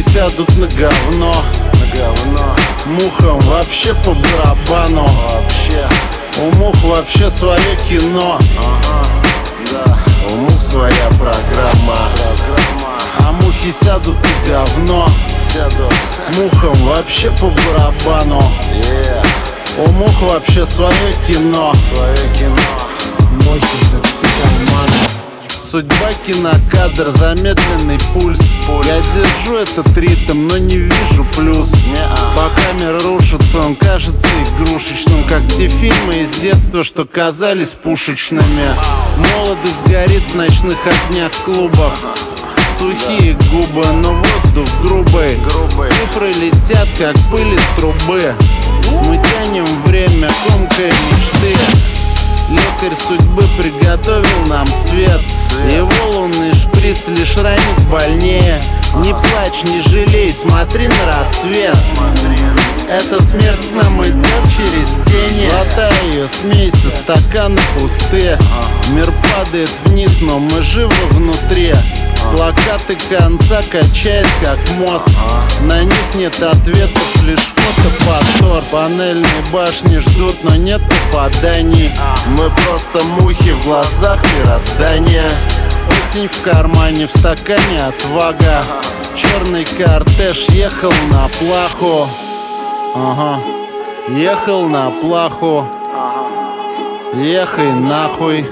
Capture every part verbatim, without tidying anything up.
сядут на говно, на говно. Мухам вообще по барабану. Вообще. У мух вообще свое кино. Ага, да. У мух своя программа. Программа. А мухи сядут на говно. Сядут. Мухам вообще по барабану. Yeah. У мух вообще свое кино. Свое кино. Мухи токсикоманы. Судьба кинокадр, замедленный пульс. Пульс. Я держу этот ритм, но не вижу плюс. Не-а. По камере рушится, он кажется игрушечным, как те фильмы из детства, что казались пушечными. Молодость горит в ночных огнях клубов. Сухие губы, но воздух грубый. Грубый. Цифры летят, как пыль из трубы. Мы тянем время, комкая мечты. Лекарь судьбы приготовил нам свет. Его лунный шприц лишь ранит больнее. Не плачь, не жалей, смотри на рассвет. Эта смерть к нам идет через тени. Глотай ее, смейся, стаканы пусты. Мир падает вниз, но мы живы внутри. Плакаты конца качает, как мост. На них нет ответов, лишь фото под торс. Панельные башни ждут, но нет попаданий. Мы просто мухи в глазах мироздания. Осень в кармане, в стакане отвага. Черный кортеж ехал на плаху. Ага, ехал на плаху. Ехай нахуй.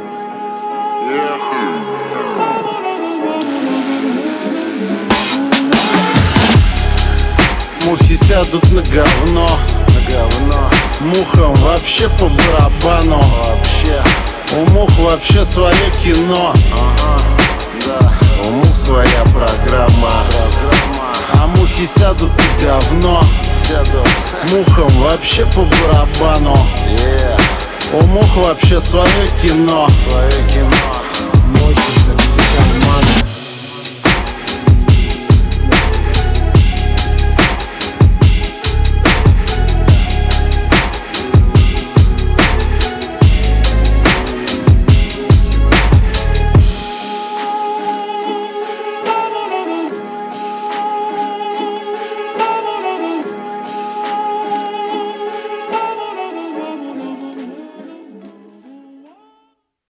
Мухи сядут на говно. На говно. Мухам вообще по барабану. Вообще. У мух вообще свое кино. Ага, да. У мух своя программа. Программа. А мухи сядут на говно. Сядут. Мухам вообще по барабану. Yeah. У мух вообще свое кино. Свое кино. Мухи